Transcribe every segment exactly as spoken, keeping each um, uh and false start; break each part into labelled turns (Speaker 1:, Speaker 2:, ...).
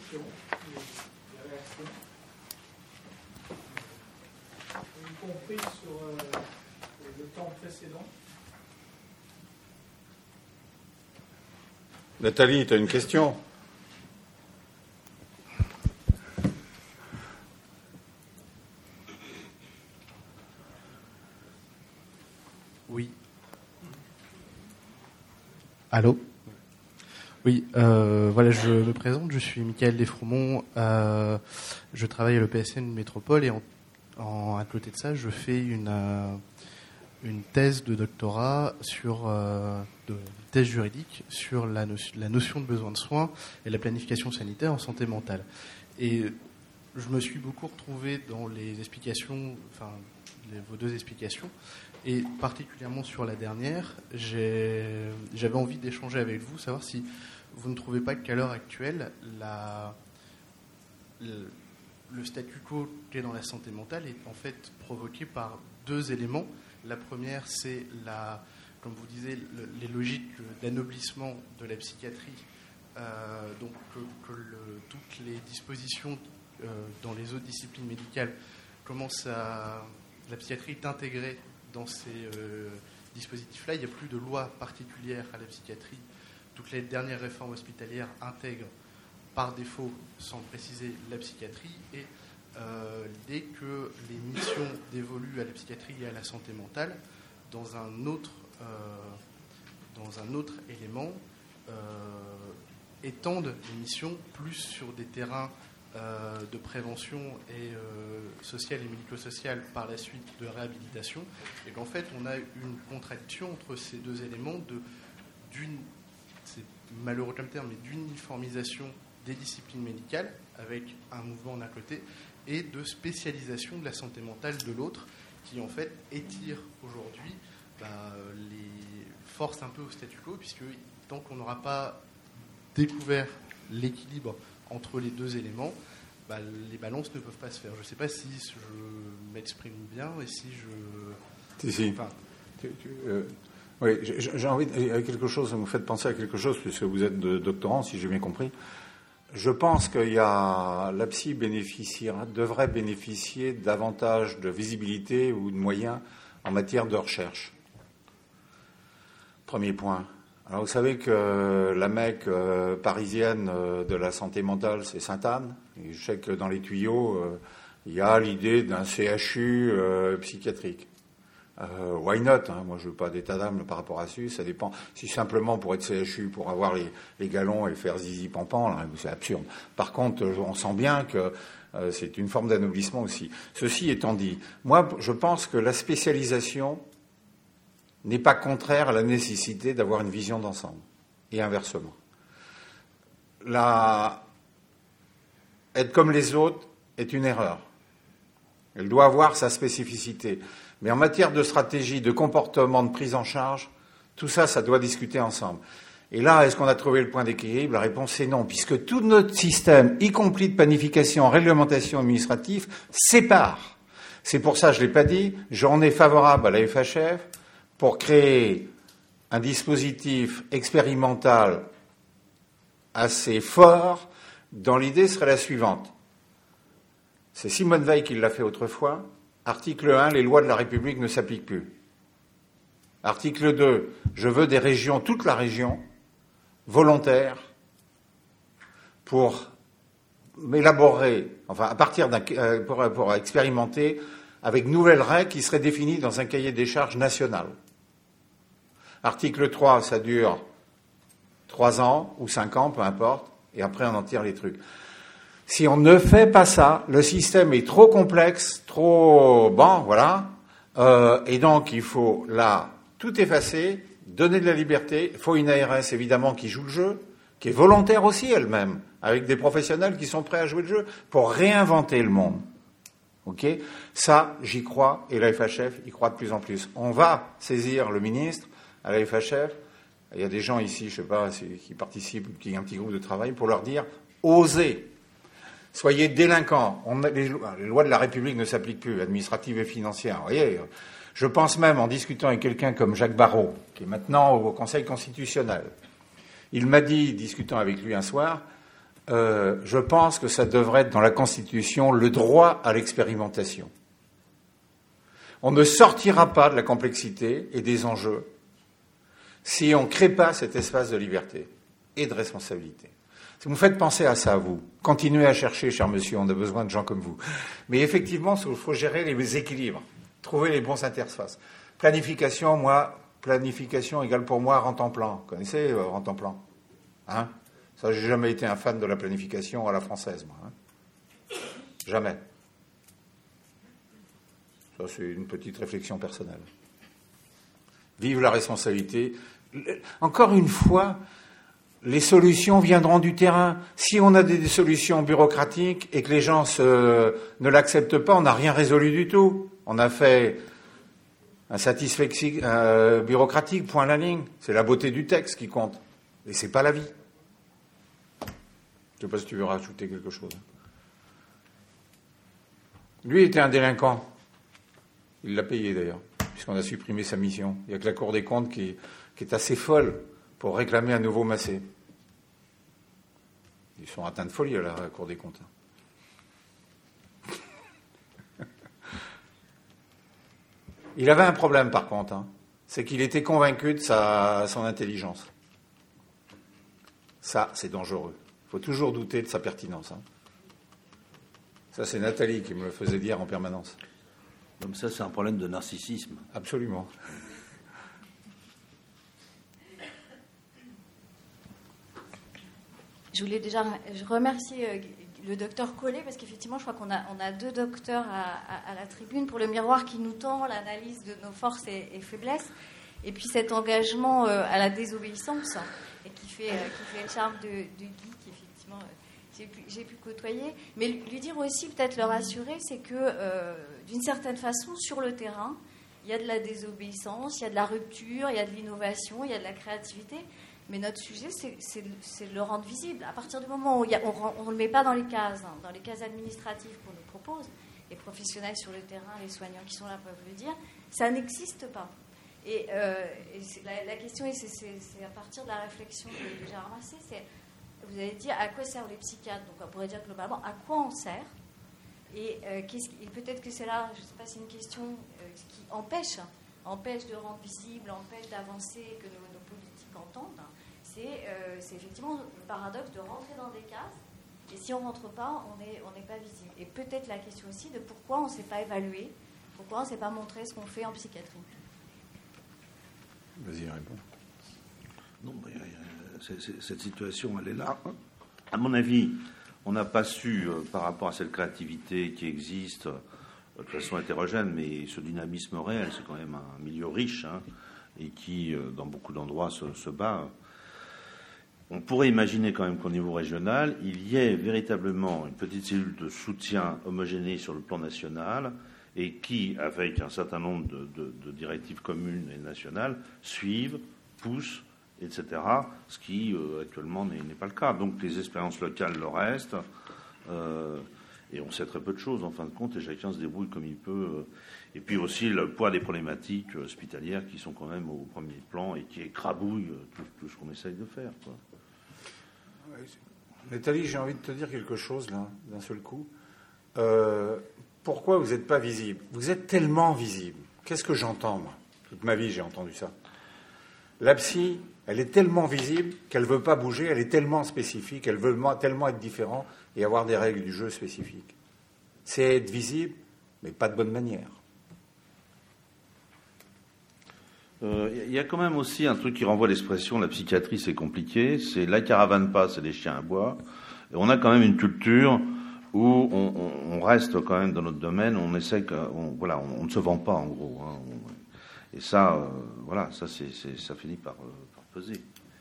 Speaker 1: questions, des réactions, y compris sur euh, le temps précédent.
Speaker 2: Nathalie, tu as une question ?
Speaker 3: Oui. Allô ? Oui, euh, voilà, je me présente, je suis Michael Desfroumont, euh, je travaille à l'E P S N Métropole et en, en, à côté de ça, je fais une, euh, une thèse de doctorat sur, euh, de, une thèse juridique sur la notion, la notion de besoin de soins et la planification sanitaire en santé mentale. Et je me suis beaucoup retrouvé dans les explications, enfin, les, vos deux explications, et particulièrement sur la dernière, j'ai, j'avais envie d'échanger avec vous, savoir si vous ne trouvez pas qu'à l'heure actuelle, la, le, le statu quo qui est dans la santé mentale est en fait provoqué par deux éléments. La première, c'est, la, comme vous disiez, le, les logiques d'anoblissement de la psychiatrie, euh, donc que, que le, toutes les dispositions euh, dans les autres disciplines médicales commencent à... La psychiatrie est intégrée dans ces euh, dispositifs-là. Il n'y a plus de loi particulière à la psychiatrie. Toutes les dernières réformes hospitalières intègrent par défaut, sans préciser, la psychiatrie. Et euh, dès que les missions dévolues à la psychiatrie et à la santé mentale, dans un autre, euh, dans un autre élément, euh, étendent les missions plus sur des terrains Euh, de prévention et euh, sociale et médico-sociale par la suite de réhabilitation, et qu'en fait on a une contradiction entre ces deux éléments de, d'une, c'est malheureux comme terme, mais d'uniformisation des disciplines médicales avec un mouvement d'un côté et de spécialisation de la santé mentale de l'autre, qui en fait étire aujourd'hui bah, les forces un peu au statu quo, puisque tant qu'on n'aura pas découvert l'équilibre entre les deux éléments, bah, les balances ne peuvent pas se faire. Je ne sais pas si je m'exprime bien et si je...
Speaker 2: Si, si. Enfin... Tu, tu, euh, oui, j'ai, j'ai envie de... Il y a quelque chose, vous me faites penser à quelque chose, puisque vous êtes de, doctorant, si j'ai bien compris. Je pense qu'il y a... La psy bénéficiera, devrait bénéficier davantage de visibilité ou de moyens en matière de recherche. Premier point. Alors, vous savez que la Mecque euh, parisienne euh, de la santé mentale, c'est Sainte-Anne. Et je sais que dans les tuyaux, euh, il y a l'idée d'un C H U euh, psychiatrique. Euh, why not, hein, moi, je veux pas d'état d'âme par rapport à ça. Ça dépend. Si simplement pour être C H U, pour avoir les, les galons et faire zizi pampan, là, c'est absurde. Par contre, on sent bien que euh, c'est une forme d'anoblissement aussi. Ceci étant dit, moi, je pense que la spécialisation n'est pas contraire à la nécessité d'avoir une vision d'ensemble, et inversement. La... Être comme les autres est une erreur. Elle doit avoir sa spécificité. Mais en matière de stratégie, de comportement, de prise en charge, tout ça, ça doit discuter ensemble. Et là, est-ce qu'on a trouvé le point d'équilibre ? La réponse est non, puisque tout notre système, y compris de planification, réglementation administrative, sépare. C'est pour ça, je ne l'ai pas dit, j'en ai favorable à la F H F, pour créer un dispositif expérimental assez fort, dont l'idée serait la suivante. C'est Simone Veil qui l'a fait autrefois. Article un, les lois de la République ne s'appliquent plus. Article deux, je veux des régions, toute la région, volontaires, pour élaborer, enfin à partir d'un, pour, pour expérimenter, avec nouvelles règles qui seraient définies dans un cahier des charges national. Article trois, ça dure trois ans ou cinq ans, peu importe, et après on en tire les trucs. Si on ne fait pas ça, le système est trop complexe, trop bon, voilà, euh, et donc il faut là tout effacer, donner de la liberté. Il faut une A R S évidemment qui joue le jeu, qui est volontaire aussi elle-même, avec des professionnels qui sont prêts à jouer le jeu pour réinventer le monde. Ok, ça j'y crois et la F H F y croit de plus en plus. On va saisir le ministre à la F H F. Il y a des gens ici, je sais pas, qui participent, qui ont un petit groupe de travail pour leur dire osez. Soyez délinquants. On, les, les lois de la République ne s'appliquent plus, administratives et financières. Vous voyez, je pense même, en discutant avec quelqu'un comme Jacques Barrot, qui est maintenant au Conseil constitutionnel, il m'a dit, discutant avec lui un soir, euh, je pense que ça devrait être dans la Constitution le droit à l'expérimentation. On ne sortira pas de la complexité et des enjeux si on ne crée pas cet espace de liberté et de responsabilité. Si vous me faites penser à ça, vous, continuez à chercher, cher monsieur, on a besoin de gens comme vous. Mais effectivement, il faut gérer les équilibres, trouver les bons interfaces. Planification, moi, planification égale pour moi rente en plan. Vous connaissez euh, rente en plan, hein? Ça, j'ai jamais été un fan de la planification à la française, moi. Hein. Jamais. Ça, c'est une petite réflexion personnelle. Vive la responsabilité. Encore une fois, les solutions viendront du terrain. Si on a des solutions bureaucratiques et que les gens se, ne l'acceptent pas, on n'a rien résolu du tout. On a fait un satisfecit euh, bureaucratique, point à la ligne. C'est la beauté du texte qui compte. Et c'est pas la vie. Je ne sais pas si tu veux rajouter quelque chose. Lui était un délinquant. Il l'a payé d'ailleurs, puisqu'on a supprimé sa mission. Il n'y a que la Cour des comptes qui, qui est assez folle pour réclamer un nouveau Massé. Ils sont atteints de folie à la Cour des comptes. Il avait un problème par contre, hein. C'est qu'il était convaincu de sa, son intelligence. Ça, c'est dangereux. Il faut toujours douter de sa pertinence. Hein. Ça, c'est Nathalie qui me le faisait dire en permanence.
Speaker 4: Comme ça, c'est un problème de narcissisme.
Speaker 2: Absolument.
Speaker 5: Je voulais déjà je remercier euh, le docteur Collet, parce qu'effectivement, je crois qu'on a, on a deux docteurs à, à, à la tribune pour le miroir qui nous tend l'analyse de nos forces et, et faiblesses, et puis cet engagement euh, à la désobéissance, et qui fait, euh, qui fait le charme de, de Guy, qui effectivement euh, j'ai, pu, j'ai pu côtoyer. Mais lui dire aussi, peut-être le rassurer, c'est que euh, d'une certaine façon, sur le terrain, il y a de la désobéissance, il y a de la rupture, il y a de l'innovation, il y a de la créativité. Mais notre sujet, c'est, c'est, c'est de le rendre visible. À partir du moment où il y a, on ne le met pas dans les cases, hein, dans les cases administratives qu'on nous propose, les professionnels sur le terrain, les soignants qui sont là peuvent le dire, ça n'existe pas. Et, euh, et c'est, la, la question, est, c'est, c'est, c'est à partir de la réflexion que, que j'ai ramassée, c'est, vous avez dit, à quoi servent les psychiatres? Donc on pourrait dire globalement, à quoi on sert? Et, euh, qu'est-ce, et peut-être que c'est là, je ne sais pas, c'est une question euh, qui empêche, empêche de rendre visible, empêche d'avancer, que nos, nos politiques entendent. C'est, euh, c'est effectivement le paradoxe de rentrer dans des cases, et si on ne rentre pas, on n'est on n'est pas visible. Et peut-être la question aussi de pourquoi on ne s'est pas évalué, pourquoi on ne s'est pas montré ce qu'on fait en psychiatrie.
Speaker 2: Vas-y, réponds.
Speaker 4: Non, mais, euh, c'est, c'est, cette situation, elle est là. À mon avis, on n'a pas su, euh, par rapport à cette créativité qui existe, euh, de façon hétérogène, mais ce dynamisme réel, c'est quand même un milieu riche, hein, et qui, euh, dans beaucoup d'endroits, se, se bat. On pourrait imaginer quand même qu'au niveau régional, il y ait véritablement une petite cellule de soutien homogénée sur le plan national et qui, avec un certain nombre de, de, de directives communes et nationales, suivent, poussent, et cetera, ce qui euh, actuellement n'est, n'est pas le cas. Donc les expériences locales le restent, euh, et on sait très peu de choses en fin de compte, et chacun se débrouille comme il peut. Euh, et puis aussi le poids des problématiques hospitalières qui sont quand même au premier plan et qui écrabouillent tout, tout ce qu'on essaye de faire, quoi.
Speaker 2: Nathalie, j'ai envie de te dire quelque chose, là, d'un seul coup. Euh, pourquoi vous n'êtes pas visible? Vous êtes tellement visible. Qu'est-ce que j'entends, moi? Toute ma vie, j'ai entendu ça. La psy, elle est tellement visible qu'elle ne veut pas bouger, elle est tellement spécifique, elle veut tellement être différente et avoir des règles du jeu spécifiques. C'est être visible, mais pas de bonne manière.
Speaker 4: Il euh, y a quand même aussi un truc qui renvoie à l'expression la psychiatrie c'est compliqué, c'est la caravane passe et les chiens à bois. Et on a quand même une culture où on, on, on reste quand même dans notre domaine, on essaie que, on, voilà, on, on ne se vend pas en gros. Hein, on, et ça, euh, voilà, ça c'est, c'est, ça finit par, euh, par peser.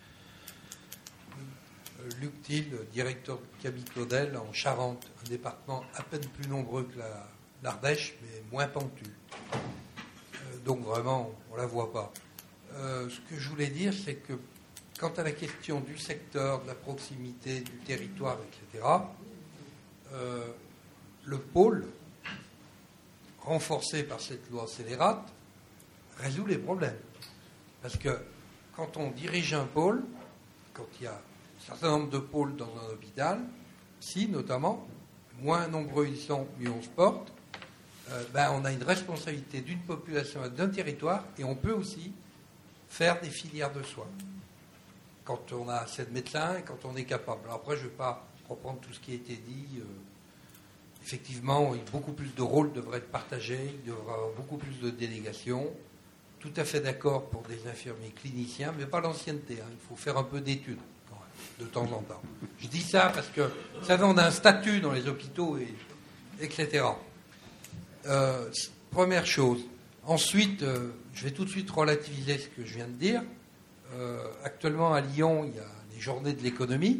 Speaker 6: Luc Thiel, directeur de Cabit-Claudel en Charente, un département à peine plus nombreux que la, l'Ardèche, mais moins pentu. Donc vraiment, on ne la voit pas. Euh, ce que je voulais dire, c'est que quant à la question du secteur, de la proximité, du territoire, et cetera, euh, le pôle, renforcé par cette loi scélérate, résout les problèmes. Parce que quand on dirige un pôle, quand il y a un certain nombre de pôles dans un hôpital, si notamment, moins nombreux ils sont, mieux on se porte, euh, ben, on a une responsabilité d'une population et d'un territoire, et on peut aussi faire des filières de soins. Quand on a assez de médecins et quand on est capable. Alors après, je ne vais pas reprendre tout ce qui a été dit. Euh, effectivement, beaucoup plus de rôles devraient être partagés, il devrait y avoir beaucoup plus de délégations. Tout à fait d'accord pour des infirmiers cliniciens, mais pas l'ancienneté. Hein. Il faut faire un peu d'études, quand même, de temps en temps. Je dis ça parce que, vous savez, on a un statut dans les hôpitaux, et, et cetera. Euh, première chose. Ensuite, euh, je vais tout de suite relativiser ce que je viens de dire. Euh, actuellement, à Lyon, il y a les journées de l'économie.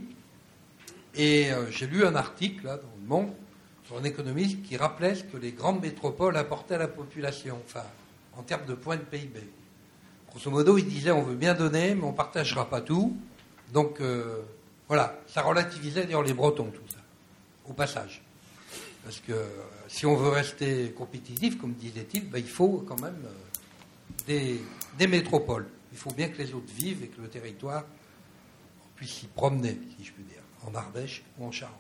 Speaker 6: Et euh, j'ai lu un article, là, dans Le Monde, sur un économiste qui rappelait ce que les grandes métropoles apportaient à la population, enfin, en termes de points de P I B. Grosso modo, il disait, on veut bien donner, mais on ne partagera pas tout. Donc, euh, voilà, ça relativisait d'ailleurs les Bretons, tout ça, au passage. Parce que euh, si on veut rester compétitif, comme disait-il, ben, il faut quand même euh, des, des métropoles. Il faut bien que les autres vivent et que le territoire puisse s'y promener, si je puis dire, en Ardèche ou en Charente.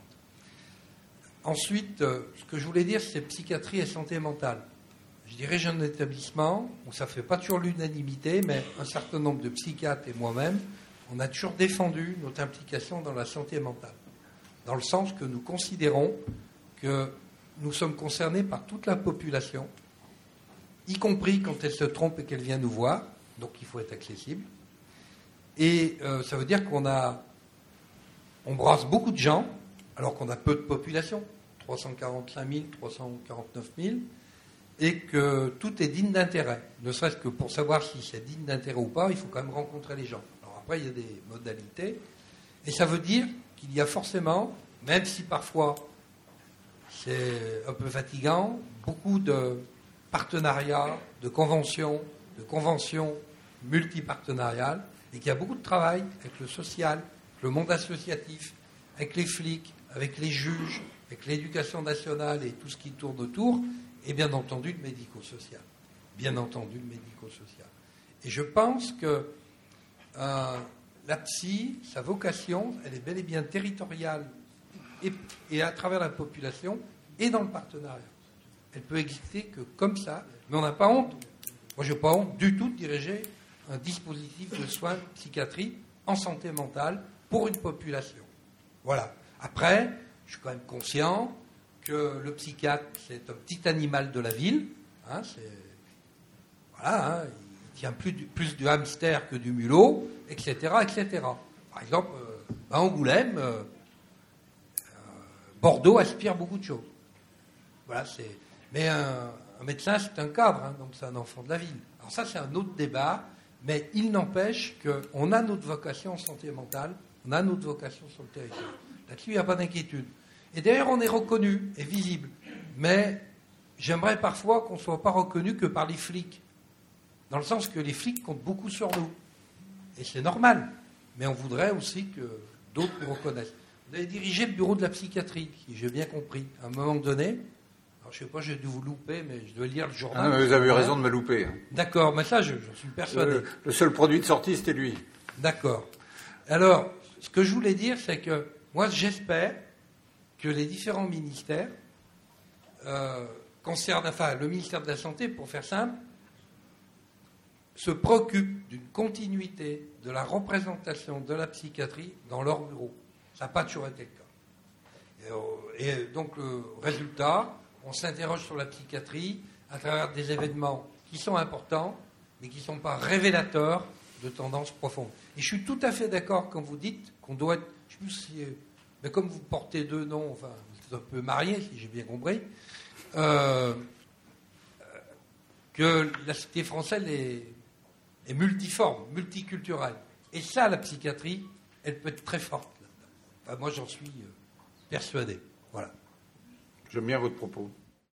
Speaker 6: Ensuite, euh, ce que je voulais dire, c'est psychiatrie et santé mentale. Je dirais, j'ai un établissement où ça ne fait pas toujours l'unanimité, mais un certain nombre de psychiatres et moi-même, on a toujours défendu notre implication dans la santé mentale. Dans le sens que nous considérons que nous sommes concernés par toute la population, y compris quand elle se trompe et qu'elle vient nous voir, donc il faut être accessible. Et euh, ça veut dire qu'on a, on brasse beaucoup de gens, alors qu'on a peu de population, trois cent quarante-cinq mille, trois cent quarante-neuf mille, et que tout est digne d'intérêt. Ne serait-ce que pour savoir si c'est digne d'intérêt ou pas, il faut quand même rencontrer les gens. Alors après, il y a des modalités, et ça veut dire qu'il y a forcément, même si parfois c'est un peu fatigant, beaucoup de partenariats, de conventions, de conventions multipartenariales, et qu'il y a beaucoup de travail avec le social, le monde associatif, avec les flics, avec les juges, avec l'éducation nationale et tout ce qui tourne autour, et bien entendu le médico-social. Bien entendu le médico-social. Et je pense que euh, la psy, sa vocation, elle est bel et bien territoriale et, et à travers la population et dans le partenariat. Elle peut exister que comme ça, mais on n'a pas honte. Moi, je n'ai pas honte du tout de diriger un dispositif de soins de psychiatrie en santé mentale pour une population. Voilà. Après, je suis quand même conscient que le psychiatre, c'est un petit animal de la ville. Hein, c'est, voilà, hein, il tient plus du, plus du hamster que du mulot, et cetera, et cetera. Par exemple, euh, à Angoulême, euh, euh, Bordeaux aspire beaucoup de choses. Voilà, c'est. Mais un, un médecin, c'est un cadre, hein, donc c'est un enfant de la ville. Alors ça, c'est un autre débat, mais il n'empêche qu'on a notre vocation en santé mentale, on a notre vocation sur le territoire. Là-dessus, il n'y a pas d'inquiétude. Et d'ailleurs, on est reconnu et visible. Mais j'aimerais parfois qu'on ne soit pas reconnu que par les flics. Dans le sens que les flics comptent beaucoup sur nous. Et c'est normal. Mais on voudrait aussi que d'autres nous reconnaissent. Vous avez dirigé le bureau de la psychiatrie, si j'ai bien compris, à un moment donné. Alors, je ne sais pas, j'ai dû vous louper, mais je dois lire le journal.
Speaker 2: Ah, vous avez eu raison de me louper. Hein.
Speaker 6: D'accord, mais ça, je, je suis persuadé.
Speaker 2: Le, le seul produit de sortie, c'était lui.
Speaker 6: D'accord. Alors, ce que je voulais dire, c'est que moi, j'espère que les différents ministères euh, concernent, enfin, le ministère de la Santé, pour faire simple, se préoccupent d'une continuité de la représentation de la psychiatrie dans leur bureau. Ça n'a pas toujours été le cas. Et, et donc, le résultat, on s'interroge sur la psychiatrie à travers des événements qui sont importants, mais qui ne sont pas révélateurs de tendances profondes. Et je suis tout à fait d'accord quand vous dites qu'on doit être, je sais plus si, mais comme vous portez deux noms, enfin, vous êtes un peu mariés, si j'ai bien compris, euh, que la société française est, est multiforme, multiculturelle. Et ça, la psychiatrie, elle peut être très forte. Enfin, moi, j'en suis persuadé. Voilà.
Speaker 2: J'aime bien votre propos.